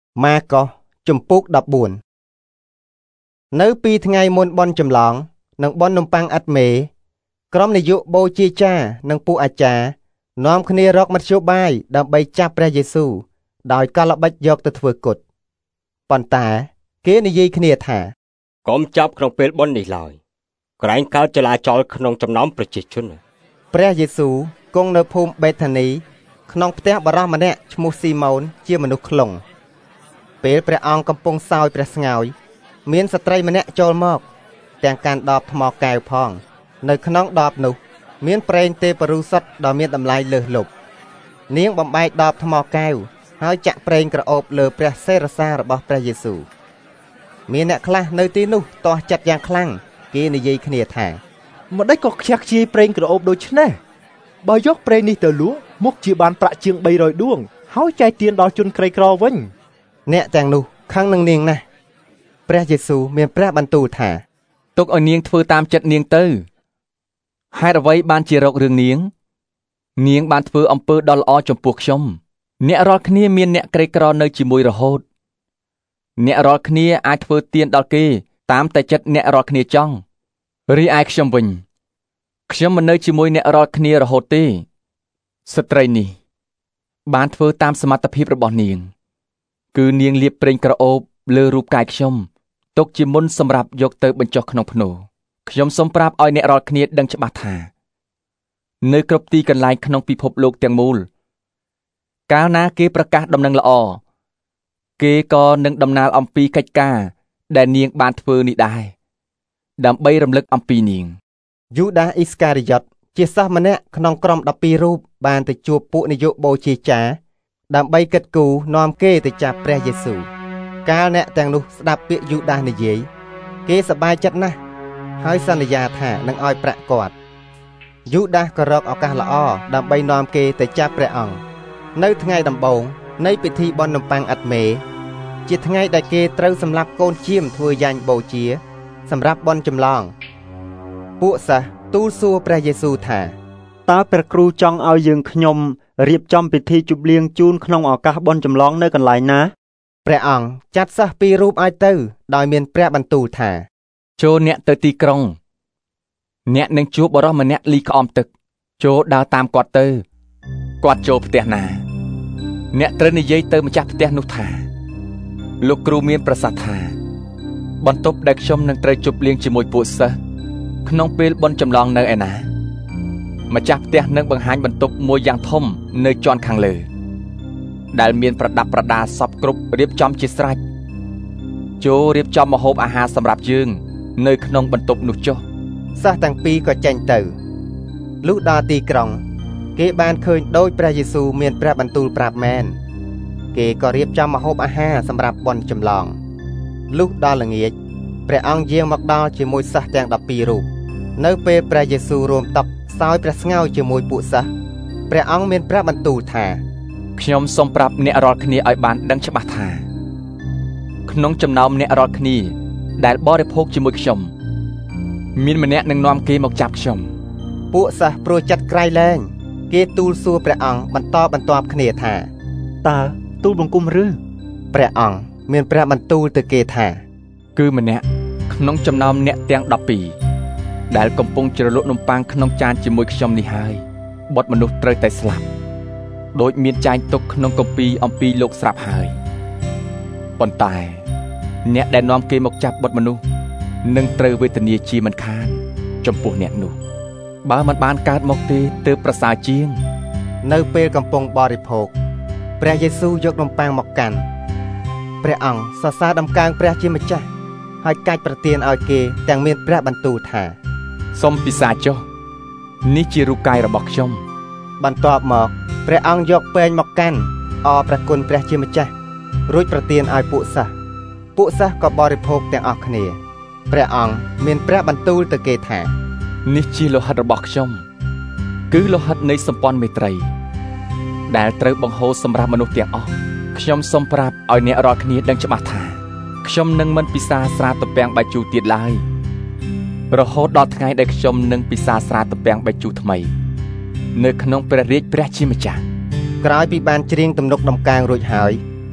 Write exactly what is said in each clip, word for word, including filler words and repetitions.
ម៉ាកុសជំពូកដប់បួននៅពីថ្ងៃមុនបុណ្យចម្លងនិងបុណ្យនំប៉័ងអាត់មេក្រុមនាយកបូជាចារ្យនិងពួកអាចារ្យនាំគ្នារកមធ្យោបាយដើម្បីចាប់ព្រះយេស៊ូវដោយកលល្បិចយកទៅធ្វើគុតប៉ុន្តែគេនិយាយគ្នាថាកុំចាប់ក្នុងពេលបុណ្យនេះឡើយក្រែងកើតចលាចលក្នុងចំណោមប្រជាជនព្រះយេស៊ូវគង់នៅភូមិបេថានីក្នុងផ្ទះបរិសម្នាក់ឈ្មោះស៊ីម៉ូនជាមនុស្សខ្លងពេលព្រះអង្គកំពុងសោយព្រះស្ងោយមានស្ត្រីម្នាក់ចូលមកទាំងកាន់ដបថ្មកែវផងនៅក្នុងដបនោះមានប្រេងទេពរូសុទ្ធដ៏មានតម្លៃលើសលប់នាងបំបែកដបថ្មកែវហើយចាក់ប្រេងក្រអូបលើព្រះសិរសារបស់ព្រះយេស៊ូវមានអ្នកខ្លះនៅទីនោះទាស់ចិត្តយ៉ាងខ្លាំងគេនិយាយគ្នាថាម្ដេចក៏ខ្ជះខ្ជាយប្រេងក្រអូបដូច្នេះបើយកប្រេងនេះទៅលក់មុខជាបានប្រាក់ជាងបីរយដួងហើយចែកទានដល់ជនក្រីក្រវិញអ្នកទាំងនោះខឹងនឹងនាងណាស់ព្រះយេស៊ូវមានព្រះបន្ទូលថាទុកឲ្យនាងធ្វើតាមចិត្តនាងទៅហេតុអ្វីបានជារករឿងនាងនាងបានធ្វើអំពើដ៏ល្អចំពោះខ្ញុំអ្នករាល់គ្នាមានអ្នកក្រីក្រនៅជាមួយរហូតអ្នករាល់គ្នាអាចធ្វើទានដល់គេតាមតែចិត្តអ្នករាល់គ្នាចង់រីឯខ្ញុំវិញខ្ញុំមិននៅជាមួយអ្នករាល់គ្នារហូតទេស្ត្រីនេះបានធ្វើតាមសមត្ថភាពរបស់នាងគឺនាងលាបប្រេងក្រអូបលើរូបកាយខ្ញុំទុកជាមុនសម្រាប់យកទៅបញ្ចុះក្នុងភ្នូរខ្ញុំសូមប្រាប់ឲ្យអ្នករាល់គ្នាដឹងច្បាស់ថានៅគ្រប់ទីកន្លែងក្នុងពិភពលោកទាំងមូលកាលណាគេប្រកាសដំណឹងល្អគេក៏នឹងដំណាលអំពីកិច្ចការដែលនាងបានធ្វើនេះដែរដើម្បីរំលឹកអំពីនាងយូដាសអ៊ីស្ការីយ៉ុតជាសិស្សម្នាក់ក្នុងក្រុមដប់ពីររូបបានទៅជួបពួកនាយកបូជាចារ្យដើម្បីគិតគូរនាំគេទៅចាប់ព្រះយេស៊ូវកាលអ្នកទាំងនោះស្ដាប់ពាក្យយូដាសនិយាយគេសប្បាយចិត្តណាស់ហើយសន្យាថានឹងឲ្យប្រាក់គាត់យូដាសក៏រកឱកាសល្អដើម្បីនាំគេទៅចាប់ព្រះអង្គនៅថ្ងៃដំបូងនៃពិធីបុណ្យនំប៉័ងអាត់មេជាថ្ងៃដែលគេត្រូវសម្លាប់កូនជៀមធ្វើយ៉ាញ់បូជាសម្រាប់បុណ្យចម្លងពួកសិស្សទូលសួរព្រះយេស៊ូវថាតើព្រះគ្រូចង់ឲ្យយើងខ្ញុំរៀបចំពិធីជប់លៀងជូនក្នុងឱកាសបុណ្យចម្លងនៅកន្លែងណាព្រះអង្គចាត់សិស្សពីររូបឲ្យទៅដោយមានព្រះបន្ទូលថាចូលអ្នកទៅទីក្រុងអ្នកនឹងជួបបុរសម្នាក់លីក្អមទឹកចូលដើរតាមគាត់ទៅគាត់ចូលផ្ទះណាអ្នកត្រូវនិយាយទៅម្ចាស់ផ្ទះនោះថាលោកគ្រូមានប្រសាសន៍ថាបន្ទប់ដែលខ្ញុំនឹងត្រូវជប់លៀងជាមួយពួកសិស្សក្នុងពេលបុណ្យចម្លងនៅឯណាម្ចាស់ផ្ទះនឹងបង្ហាញបន្ទប់មួយយ៉ាងធំនៅជាន់ខាងលើដែលមានប្រដាប់ប្រដាសពគ្រប់រៀបចំជាស្រេចចូលរៀបចំម្ហូបអាហារសម្រាប់យើងនៅក្នុងបន្ទប់នោះចុះសិស្សទាំងពីរក៏ចេញទៅលុះដល់ទីក្រុងគេបានឃើញដូចព្រះយេស៊ូវមានព្រះបន្ទូលប្រាប់មែនគេក៏រៀបចំម្ហូបអាហារសម្រាប់បុណ្យចម្លងលុះដល់ល្ងាចព្រះអង្គយាងមកដល់ជាមួយសិស្សទាំងដប់ពីររូបនៅពេលព្រះយេស៊ូវរួមតុសោយព្រះស្ងោយជាមួយពួកសិស្សព្រះអង្គមានព្រះបន្ទូលថាខ្ញុំសូមប្រាប់អ្នករាល់គ្នាឲ្យបានដឹងច្បាស់ថាក្នុងចំណោមអ្នករាល់គ្នាដែលបរិភោគជាមួយខ្ញុំមានម្នាក់នឹងនាំគេមកចាប់ខ្ញុំពួកសិស្សព្រោះចិត្តក្រៃលែងគេទូលសួរព្រះអង្គបន្តបន្ទាប់គ្នាថាតើទូលបង្គំឬព្រះអង្គមានព្រះបន្ទូលទៅគេថាគឺម្នាក់ក្នុងចំណោមអ្នកទាំងដប់ពីរដែលកំពុងជ្រលក់នំប៉័ងក្នុងចានជាមួយខ្ញុំនេះហើយបុត្រមនុស្សត្រូវតែស្លាប់ដូចមានចែងទុកក្នុងគម្ពីរអំពីលោកស្រាប់ហើយប៉ុន្តែអ្នកដែលនាំគេមកចាប់បុត្រមនុស្សនឹងត្រូវវេទនាជាមិនខានចំពោះអ្នកនោះបើមិនបានកើតមកទេទើបប្រសើរជាងនៅពេលកំពុងបរិភោគព្រះយេស៊ូវយកនំប៉័ងមកកាន់ព្រះអង្គសរសើរដំកើងព្រះជាម្ចាស់ហើយកាច់ប្រទានឲ្យគេទាំងមានព្រះបន្ទូលថាសូមពិសាចុះនេះជារូបកាយរបស់ខ្ញុំបន្ទាប់មកព្រះអង្គយកពែងមកកាន់អរព្រះគុណព្រះជាម្ចាស់រួចប្រទានឲ្យពួកសិស្សពួកសិស្សក៏បរិភោគទាំងអស់គ្នាព្រះអង្គមានព្រះបន្ទូលទៅគេថានេះជាលោហិតរបស់ខ្ញុំគឺលោហិតនៃសម្ព័ន្ធមេត្រីដែលត្រូវបង្ហូរសម្រាប់មនុស្សទាំងអស់ខ្ញុំសូមប្រាប់ឲ្យអ្នករាល់គ្នាដឹងច្បាស់ថាខ្ញុំនឹងមិនពិសាស្រាទំពាំងបាយជូរទៀតឡើយរហូតដល់ថ្ងៃដែលខ្ញុំនឹងពិសាស្រាទំពាំងបាយជូរថ្មីនៅក្នុងព្រះរាជព្រះជាម្ចាស់ក្រោយពីបានច្រៀងទំនុកដំកើងរួចហើយ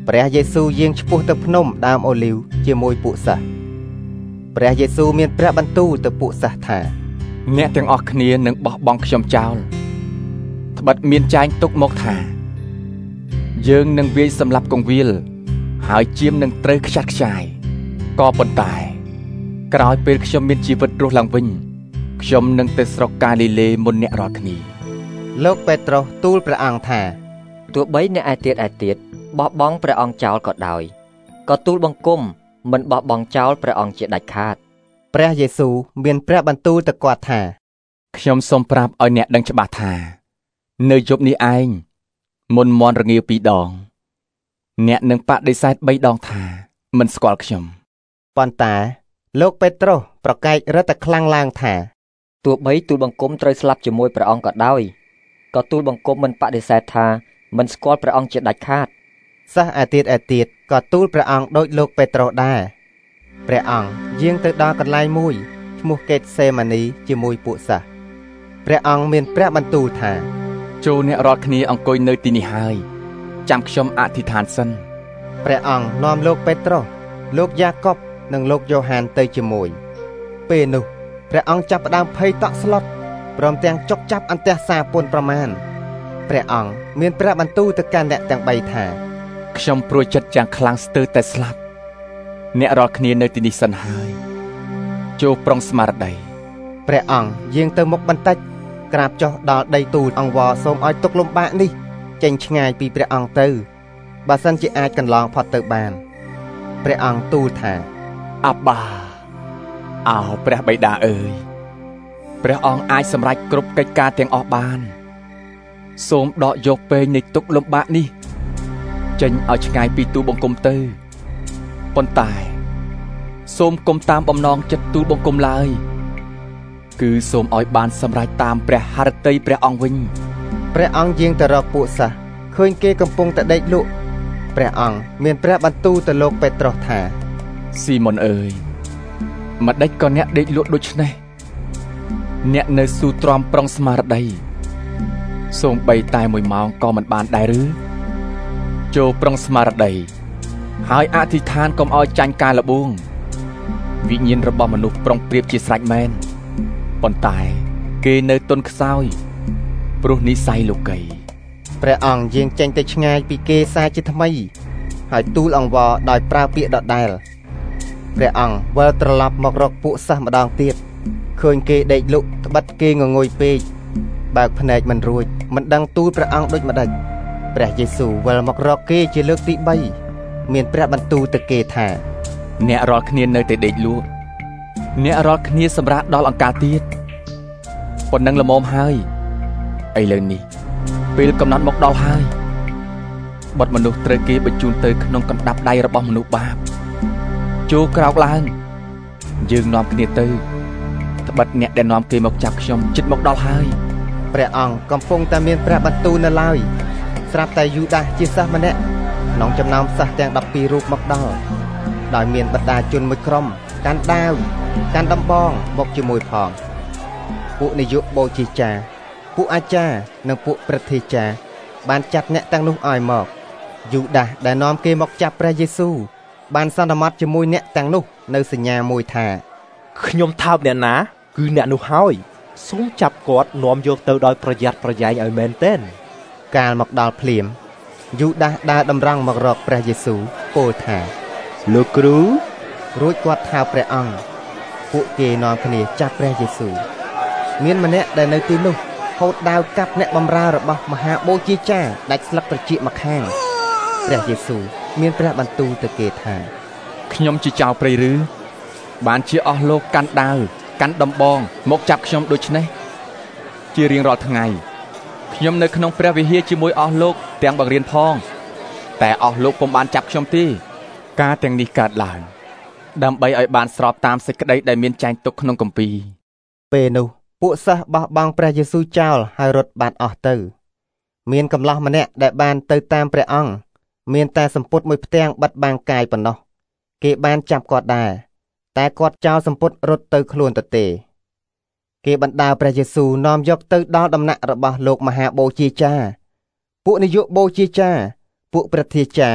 ព្រះយេស៊ូវយាងឆ្ពោះទៅភ្នំដើមអូលីវជាមួយពួកសិស្សព្រះយេស៊ូវមានព្រះបន្ទូលទៅពួកសិស្សថាអ្នកទាំងអស់គ្នានឹងបោះបង់ខ្ញុំចោលត្បិតមានចែងទុកមកថាយើងនឹងវាយសម្លាប់កងវិលហើយជាមនឹងត្រូវខ្ចាត់ខ្ចាយក៏ប៉ុន្តែក្រោយពេលខ្ញុំមានជីវិតរស់ឡើងវិញខ្ញុំនឹងទៅស្រុកកាលីលេមុនអ្នករាល់គ្នាលោកពេត្រុសទូលព្រះអង្គថាទោះបីអ្នកឯទៀតឯទៀតបោះបង់ព្រះអង្គចោលក៏ដោយក៏ទូលបង្គំមិនបោះបង់ចោលព្រះអង្គជាដាច់ខាតព្រះយេស៊ូវមានព្រះបន្ទូលទៅគាត់ថាខ្ញុំសូមប្រាប់ឲ្យអ្នកដឹងច្បាស់ថានៅយប់នេះឯងមុនមន់រងាវពីរដងអ្នកនឹងបដិសេធបីដងថាមិនស្គាល់ខ្ញុំប៉ុន្តែលោកពេត្រុសប្រកែករឹតតែខ្លាំងឡើងថាទោះបីទូលបង្គំត្រូវស្លាប់ជាមួយព្រះអង្គក៏ដោយក៏ទូលបង្គំមិនបដិសេធថាមិនស្គាល់ព្រះអង្គជាដាច់ខាតសិស្សឯទៀតឯទៀតក៏ទូលព្រះអង្គដូចលោកពេត្រុសដែរព្រះអង្គយាងទៅដល់កន្លែងមួយឈ្មោះកេតសេម៉ានីជាមួយពួកសិស្សព្រះអង្គមានព្រះបន្ទូលថាចូលអ្នករាល់គ្នាអង្គុយនៅទីនេះហើយចាំខ្ញុំអធិដ្ឋានសិនព្រះអង្គនាំលោកពេត្រុសលោកយ៉ាកុបនិងលោកយ៉ូហានទៅជាមួយពេលនោះព្រះអង្គចាប់ផ្ដើមភ័យតក់ស្លុតព្រមទាំងចុកចាប់អន្ទះសារពន់ប្រមាណព្រះអង្គមានព្រះបន្ទូលទៅកាន់អ្នកទាំងបីថាខ្ញុំព្រួយចិត្តយ៉ាងខ្លាំងស្ទើរតែស្លាប់អ្នករាល់គ្នានៅទីនេះសិនហើយចូលប្រុងស្មារតីព្រះអង្គយាងទៅមុខបន្តិចក្រាបចុះដល់ដីទូលអង្វរសូមឲ្យទុកលំបាកនេះចេញឆ្ងាយពីព្រះអង្គទៅបើសិនជាអាចកន្លងផុតទៅបានព្រះអង្គទូលថាអាបាអោព្រះបិតាអើយព្រះអង្គអាចសម្រេចគ្រប់កិច្ចការទាំងអស់បានសូមដកយកពេញនៃទុក្ខលំបាកនេះចេញឲ្យឆ្ងាយពីទូលបង្គំទៅប៉ុន្តែសូមកុំតាមបំណងចិត្តទូលបង្គំឡើយគឺសូមឲ្យបានសម្រេចតាមព្រះハរតីព្រះអង្គវិញព្រះអង្គយាងទៅរកពួកសិស្សឃើញគេកំពុងតែដេកលក់ព្រះអង្គមានព្រះបន្ទូលទៅលោកពេត្រុសថាស៊ីម៉ុនអើយម្ដេចក៏អ្នកដេកលក់ដូច្នេះអ្នកនៅស៊ូទ្រាំប្រុងស្មារតីសូមបីតែមួយម៉ោងក៏មិនបានដែរឬចូលប្រុងស្មារតីហើយអធិដ្ឋានកុំឲ្យចាញ់ការលបួងវិញ្ញាណរបស់មនុស្សប្រុងប្រៀបជាស្រេចមែនប៉ុន្តែគេនៅទន់ខ្សោយព្រោះនិស្ស័យលោកីព្រះអង្គយាងចេញទៅឆ្ងាយពីគេសាជាថ្មីហើយទូលអង្វរដោយប្រើពាក្យដដែលព្រះអង្គវិលត្រឡប់មករកពួកសិស្សម្ដងទៀតឃើញគេដេកលក់ត្បិតគេងងុយពេកបើកភ្នែកមិនរួចមិនដឹងទូលព្រះអង្គដូចម្ដេចព្រះយេស៊ូវវិលមករកគេជាលើកទីបីមានព្រះបន្ទូលទៅគេថាអ្នករាល់គ្នានៅតែដេកលក់អ្នករាល់គ្នាសម្រាប់ដល់អង្ការទៀតប៉ុណ្ណឹងល្មមហើយឥឡូវនេះពេលកំណត់មកដល់ហើយបុត្រមនុស្សត្រូវគេបញ្ជូនទៅក្នុងកណ្ដាប់ដៃរបស់មនុស្សបាបចូលក្រោកឡើងយើងនាំគ្នាទៅត្បិតអ្នកដែលនាំគេមកចាប់ខ្ញុំជិតមកដល់ហើយព្រះអង្គកំពុងតែមានព្រះបន្ទូលនៅឡើយស្រាប់តែយូដាសជាសិស្សម្នាក់ក្នុងចំណោមសិស្សទាំងដប់ពីររូបមកដល់ដោយមានបដាជនមួយក្រុមកាន់ដាវកាន់ដំបងមកជាមួយផងពួកនាយកបូជាចារ្យពួកអាចារ្យនិងពួកព្រឹទ្ធាចារ្យបានចាត់អ្នកទាំងនោះឲ្យមកយូដាសដែលនាំគេមកចាប់ព្រះយេស៊ូវបានសន្មតជាមួយអ្នកទាំងនោះនៅសញ្ញាមួយថាខ្ញុំថើបអ្នកណាគឺអ្នកនោះហើយសូមចាប់គាត់នាំយកទៅដោយប្រយ័ត្នប្រយែងឲ្យមែនទែនកាលមកដល់ភ្លាមយូដាសដើរតម្រង់មករកព្រះយេស៊ូវពោលថាលោកគ្រូរួចគាត់ថើបព្រះអង្គពួកគេនាំគ្នាចាប់ព្រះយេស៊ូវមានម្នាក់ដែលនៅទីនោះហូតដាវកាប់អ្នកបម្រើរបស់មហាបូជាចារ្យដាច់ស្លឹកត្រចៀកមកខាងព្រះយេស៊ូវមានព្រះបន្ទូលទៅគេថាខ្ញុំជាចៅព្រៃឬបានជាអស់លោកកាន់ដាវកាន់ដំបងមកចាប់ខ្ញុំដូច្នេះជារៀងរាល់ថ្ងៃខ្ញុំនៅក្នុងព្រះវិហារជាមួយអស់លោកទាំងបង្រៀនផងតែអស់លោកពុំបានចាប់ខ្ញុំទេការទាំងនេះកើតឡើងដើម្បីឲ្យបានស្របតាមសេចក្តីដែលមានចែងទុកក្នុងគម្ពីរពេលនោះពួកសិស្សបោះបង់ព្រះយេស៊ូវចោលហើយរត់បាត់អស់ទៅមានកំឡោះម្នាក់ដែលបានទៅតាមព្រះអង្គមានតែសម្ពុតមួយផ្ទាំងបិទបាំងកាយប៉ុណ្ណោះគេបានចាប់គាត់ដែរតែគាត់ចោលសម្ពុតរត់ទៅខ្លួនទៅទេគេបណ្ដាព្រះយេស៊ូវនាំយកទៅដល់ដំណាក់របស់លោកមហាបូជាចារ្យពួកនាយកបូជាចារ្យពួកព្រឹទ្ធាចារ្យ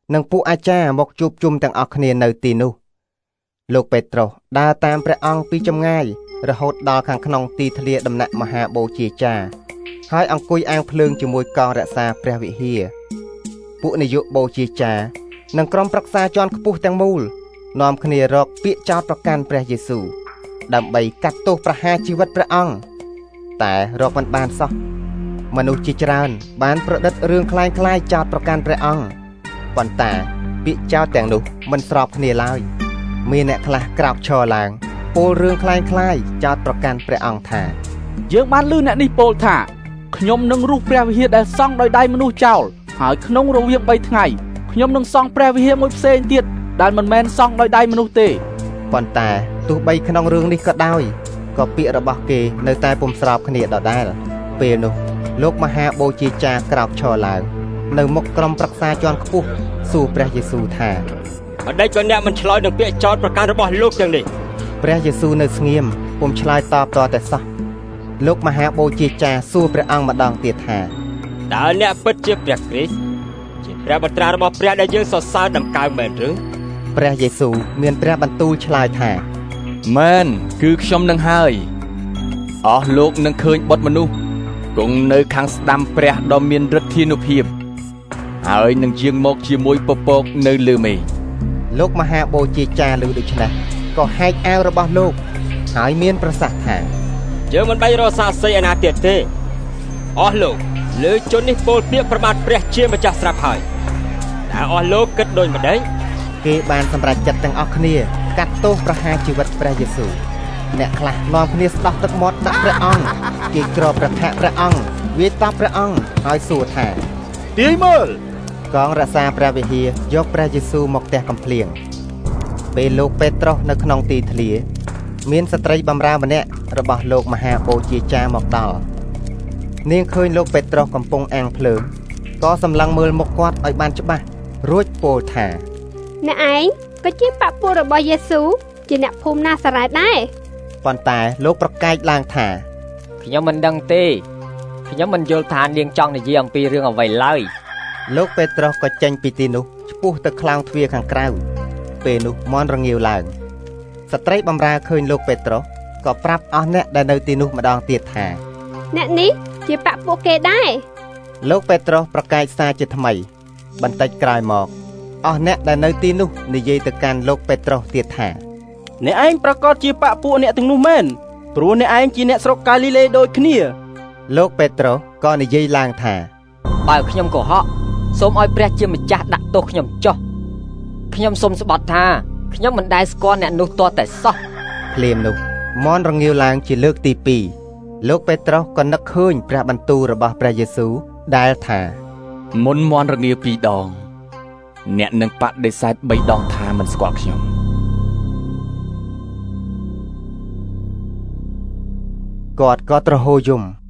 និងពួកអាចារ្យមកជួបជុំទាំងអស់គ្នានៅទីនោះលោកពេត្រុសដើរតាមព្រះអង្គពីចម្ងាយរហូតដល់ខាងក្នុងទីធ្លាដំណាក់មហាបូជាចារ្យហើយអង្គុយអាងភ្លើងជាមួយកងរក្សាព្រះវិហារពួកនាយកបូជាចារ្យនិងក្រុមប្រឹក្សាជាន់ខ្ពស់ទាំងមូលនាំគ្នារកពាក្យចោទប្រកាន់ព្រះយេស៊ូវដើម្បីកាត់ទោសប្រហារជីវិតព្រះអង្គតែរកមិនបានសោះមនុស្សជាច្រើនបានប្រឌិតរឿងคล้ายៗចោទប្រកាន់ព្រះអង្គប៉ុន្តែពាក្យចោទទាំងនោះមិនស្របគ្នាឡើយមានអ្នកខ្លះក្រោកឈរឡើងពោលរឿងคล้ายៗចោទប្រកាន់ព្រះអង្គថាយើងបានឮអ្នកនេះពោលថាខ្ញុំនឹងរុះព្រះវិហារដែលសង់ដោយដៃមនុស្សចោលហើយក្នុងរវាងបីថ្ងៃខ្ញុំនឹងសង់ព្រះវិហារមួយផ្សេងទៀតដែលមិនមែនសង់ដោយដៃមនុស្សទេប៉ុន្តែទោះបីក្នុងរឿងនេះក៏ដោយក៏ពាក្យរបស់គេនៅតែពុំស្របគ្នាដដែលពេលនោះលោកមហាបូជាចារ្យក្រោកឈរឡើងនៅមុខក្រុមប្រឹក្សាជាន់ខ្ពស់សួរព្រះយេស៊ូវថាម្ដេចក៏អ្នកមិនឆ្លើយនឹងពាក្យចោទប្រកាន់របស់លោកទាំងនេះព្រះយេស៊ូវនៅស្ងៀមពុំឆ្លើយតបតតែសោះលោកមហាបូជាចារ្យសួរព្រះអង្គម្ដងទៀតថាតើអ្នកពិតជាព្រះគ្រីស្ទជាព្រះបុត្រារបស់ព្រះដែលយើងសរសើរដង្កើងមែនឬព្រះយេស៊ូវមានព្រះបន្ទូលឆ្លើយថាមែនគឺខ្ញុំនឹងហើយអស់លោកនឹងឃើញបុត្រមនុស្សគង់នៅខាងស្ដាំព្រះដ៏មានឫទ្ធានុភាពហើយនឹងយាងមកជាមួយពពកនៅលើមេឃលោកមហាបូជាចារ្យឮដូច្នេះក៏ហែកអាវរបស់លោកហើយមានប្រសាសន៍ថាយើងមិនបាច់រកសាក្សីឯណាទៀតទេអស់លោកលើជននេះពោលពាក្យប្រមាថព្រះជាម្ចាស់ស្រាប់ហើយតែអស់លោកគិតដូចម្ដេចគេបានសម្រេចចិត្តទាំងអស់គ្នាកាត់ទោសប្រហារជីវិតព្រះយេស៊ូវអ្នកខ្លះនាំគ្នាស្ដោះទឹកមាត់ដាក់ព្រះអង្គគេគ្របប្រថាព្រះអង្គវាយតប់ព្រះអង្គហើយសួរថាទាយមើលកងរក្សាព្រះវិហារយកព្រះយេស៊ូវមកផ្ទះកំភ្លៀងពេលលោកពេត្រុសនៅក្នុងទីធ្លាមានស្ត្រីបម្រើម្នាក់របស់លោកមហាបូជាចារ្យមកដល់នាងឃើញលោកពេត្រុសកំពុងអាំងភ្លើងក៏សម្លឹងមើលមុខគាត់ឲ្យបានច្បាស់រួចពោលថាអ្នកឯងក៏ជាបពុរបស់យេស៊ូវជាអ្នកភូមិណាសារ៉េតដែរប៉ុន្តែលោកប្រកែកឡើងថាខ្ញុំមិនដឹងទេខ្ញុំមិនយល់ថានាងចង់និយាយអំពីរឿងអ្វីឡើយលោកពេត្រុសក៏ចេញពីទីនោះឆ្ពោះទៅខ្លោងទ្វារខាងក្រៅពេលនោះមន់រងាវឡើងស្ត្រីបម្រើឃើញលោកពេត្រុសក៏ប្រាប់អស់អ្នកដែលនៅទីនោះម្ដងទៀតថាអ្នកនេះជាបពុគេដែរលោកពេត្រុសប្រកែកសារជាថ្មីបន្តិចក្រោយមកអស់អ្នកដែលនៅទីនោះនិយាយទៅកាន់លោកពេត្រុសទៀតថាអ្នកឯងប្រកាសជាបពុអ្នកទាំងនោះមែនព្រោះអ្នកឯងជាអ្នកស្រុកកាលីលេដូចគ្នាលោកពេត្រុសក៏និយាយឡើងថាបើខ្ញុំកុហកសូមឲ្យព្រះជាម្ចាស់ដាក់ទោសខ្ញុំចុះខ្ញុំសូមស្បត់ថាខ្ញុំមិនដែលស្គាល់អ្នកនោះទាល់តែសោះភ្លាមនោះមន់រងាវឡើងជាលើកទីពីរលោកពេត្រុសក៏នឹកឃើញព្រះបន្ទូលរបស់ព្រះយេស៊ូវដែលថាមុនមន់រងាវពីរដងអ្នកនឹងបដិសេធបីដងថាមិនស្គាល់ខ្ញុំគាត់ក៏ទ្រហោយំ